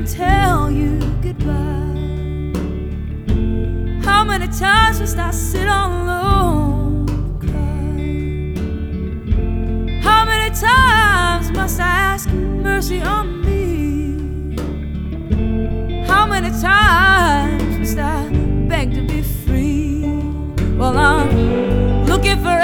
and tell you goodbye? How many times must I sit alone and cry? How many times must I ask mercy on me? How many times must I beg to be free? Well, I'm looking for